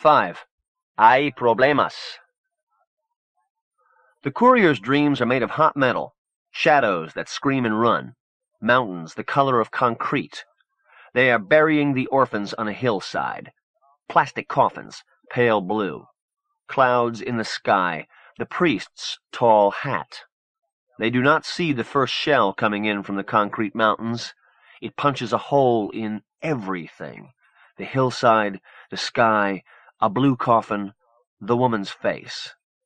5. Hay problemas. The courier's dreams are made of hot metal, shadows that scream and run, mountains the color of concrete. They are burying the orphans on a hillside. Plastic coffins, pale blue. Clouds in the sky, the priest's tall hat. They do not see the first shell coming in from the concrete mountains. It punches a hole in everything. The hillside, the sky, a blue coffin, the woman's face.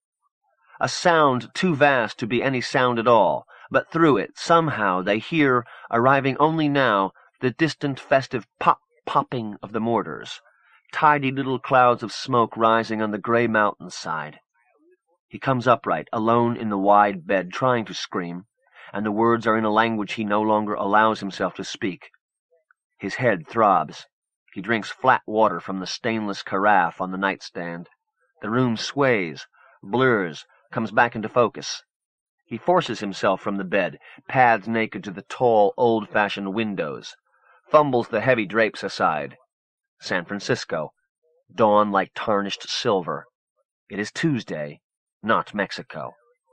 A sound too vast to be any sound at all, but through it, somehow, they hear, arriving only now, the distant festive popping of the mortars, tidy little clouds of smoke rising on the gray mountainside. He comes upright, alone in the wide bed, trying to scream, and the words are in a language he no longer allows himself to speak. His head throbs. He drinks flat water from the stainless carafe on the nightstand. The room sways, blurs, comes back into focus. He forces himself from the bed, pads naked to the tall, old-fashioned windows, fumbles the heavy drapes aside. San Francisco. Dawn like tarnished silver. It is Tuesday, not Mexico.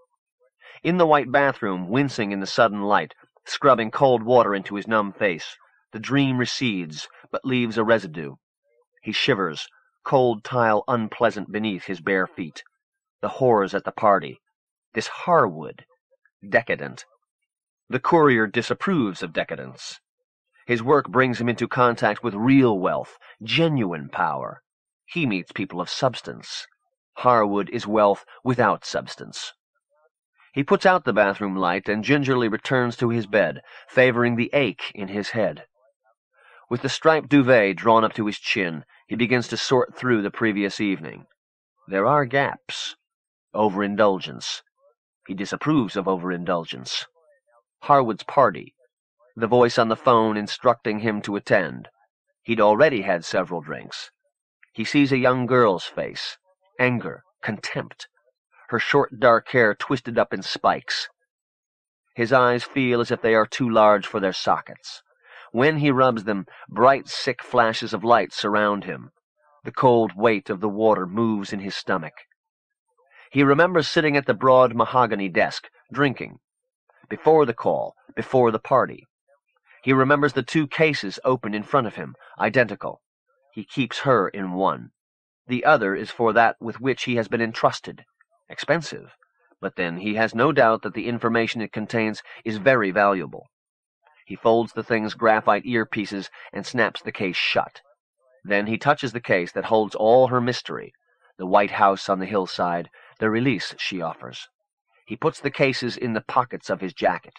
In the white bathroom, wincing in the sudden light, scrubbing cold water into his numb face, the dream recedes, but leaves a residue. He shivers, cold tile unpleasant beneath his bare feet. The whores at the party. This Harwood. Decadent. The courier disapproves of decadence. His work brings him into contact with real wealth, genuine power. He meets people of substance. Harwood is wealth without substance. He puts out the bathroom light and gingerly returns to his bed, favoring the ache in his head. With the striped duvet drawn up to his chin, he begins to sort through the previous evening. There are gaps. Overindulgence. He disapproves of overindulgence. Harwood's party. The voice on the phone instructing him to attend. He'd already had several drinks. He sees a young girl's face. Anger, contempt. Her short dark hair twisted up in spikes. His eyes feel as if they are too large for their sockets. When he rubs them, bright, sick flashes of light surround him. The cold weight of the water moves in his stomach. He remembers sitting at the broad mahogany desk, drinking. Before the call, before the party. He remembers the 2 cases open in front of him, identical. He keeps her in one. The other is for that with which he has been entrusted. Expensive, but then he has no doubt that the information it contains is very valuable. He folds the thing's graphite earpieces and snaps the case shut. Then he touches the case that holds all her mystery, the white house on the hillside, the release she offers. He puts the cases in the pockets of his jacket.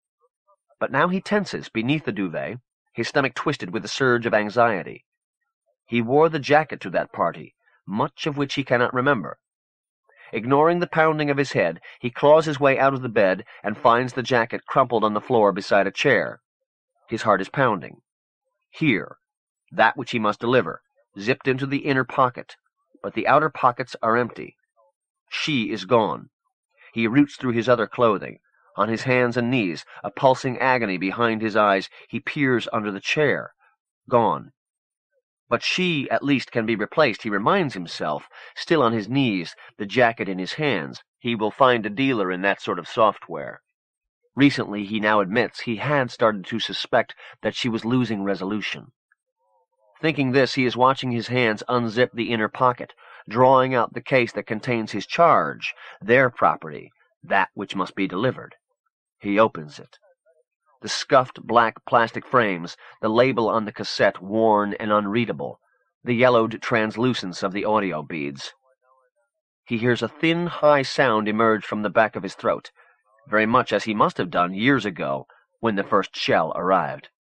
But now he tenses beneath the duvet, his stomach twisted with a surge of anxiety. He wore the jacket to that party, much of which he cannot remember. Ignoring the pounding of his head, he claws his way out of the bed and finds the jacket crumpled on the floor beside a chair. His heart is pounding. Here, that which he must deliver, zipped into the inner pocket, but the outer pockets are empty. She is gone. He roots through his other clothing. On his hands and knees, a pulsing agony behind his eyes, he peers under the chair. Gone. But she, at least, can be replaced, he reminds himself, still on his knees, the jacket in his hands. He will find a dealer in that sort of software. Recently, he now admits, he had started to suspect that she was losing resolution. Thinking this, he is watching his hands unzip the inner pocket, drawing out the case that contains his charge, their property, that which must be delivered. He opens it. The scuffed black plastic frames, the label on the cassette worn and unreadable, the yellowed translucence of the audio beads. He hears a thin, high sound emerge from the back of his throat, very much as he must have done years ago when the first shell arrived.